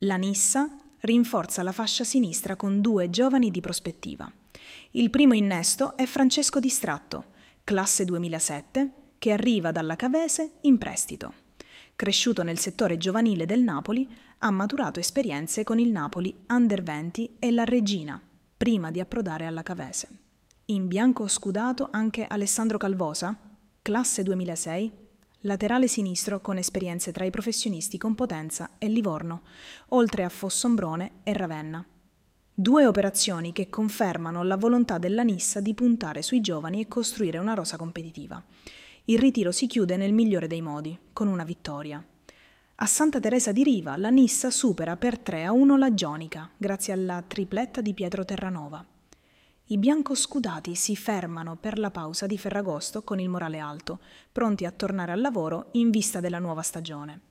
La Nissa rinforza la fascia sinistra con 2 giovani di prospettiva. Il primo innesto è Francesco Distratto, classe 2007, che arriva dalla Cavese in prestito. Cresciuto nel settore giovanile del Napoli, ha maturato esperienze con il Napoli Under 20 e la Regina, prima di approdare alla Cavese. In bianco scudato anche Alessandro Calvosa, classe 2006, laterale sinistro con esperienze tra i professionisti con Potenza e Livorno, oltre a Fossombrone e Ravenna. 2 operazioni che confermano la volontà della Nissa di puntare sui giovani e costruire una rosa competitiva. Il ritiro si chiude nel migliore dei modi, con una vittoria. A Santa Teresa di Riva la Nissa supera per 3-1 la Gionica, grazie alla tripletta di Pietro Terranova. I biancoscudati si fermano per la pausa di Ferragosto con il morale alto, pronti a tornare al lavoro in vista della nuova stagione.